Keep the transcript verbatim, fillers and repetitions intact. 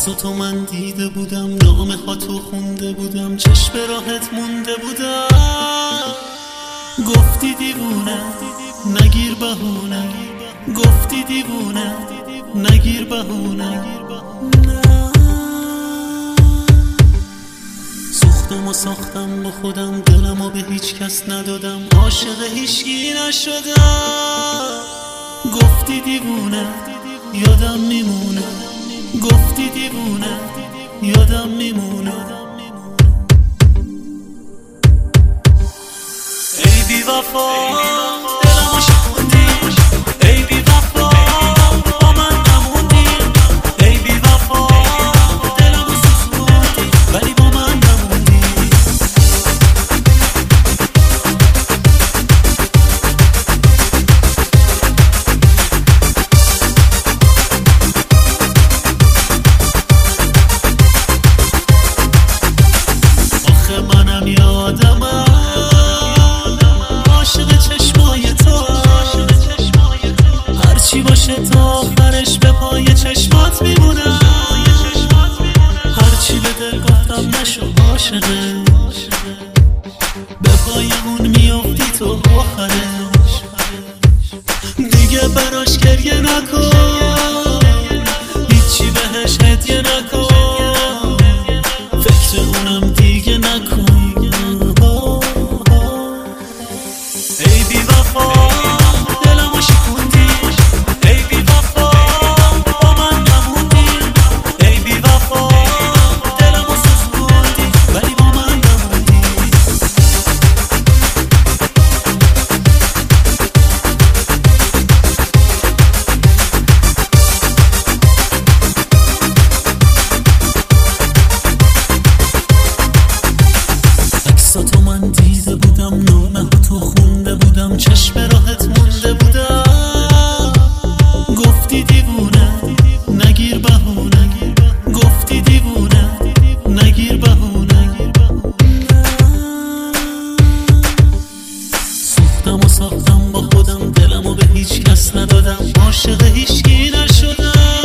عکساتو من دیده بودم، نامه هاتو خونده بودم، چشم راحت مونده بودم. گفتی دیوونه نگیر بهونه، گفتی دیوونه نگیر بهونه. سوختم و ساختم با خودم، دلمو به هیچ کس ندادم، عاشق هیچکی نشدم. گفتی دیوونه یادم میمونه، گفتی دیوونه یادم میمونه. ای بی وفا دلمو شکوندی، ای بی وفا با من نموندی، ای بی وفا دلمو سوزوندی ولی با من نموندی. آخه منم یادمم هرچی باشه تا آخرش به پای چشمات میمونم. هرچی به دل گفتم نشو عاشقه، به پای اون میافتی تو آخرش. دیگه براش گریه نکن، هیچی بهش هدیه نکن، فکر اونم دیگه نکن. ای بی وفا عکساتو من دیده بودم، نامه هاتو خونده بودم، چشم راحت مونده بودم. گفتی دیوونه نگیر بهونه، گفتی دیوونه نگیر بهونه. سوختم و ساختم با خودم، دلمو به هیچ کس ندادم، عاشق هیچکی نشدم.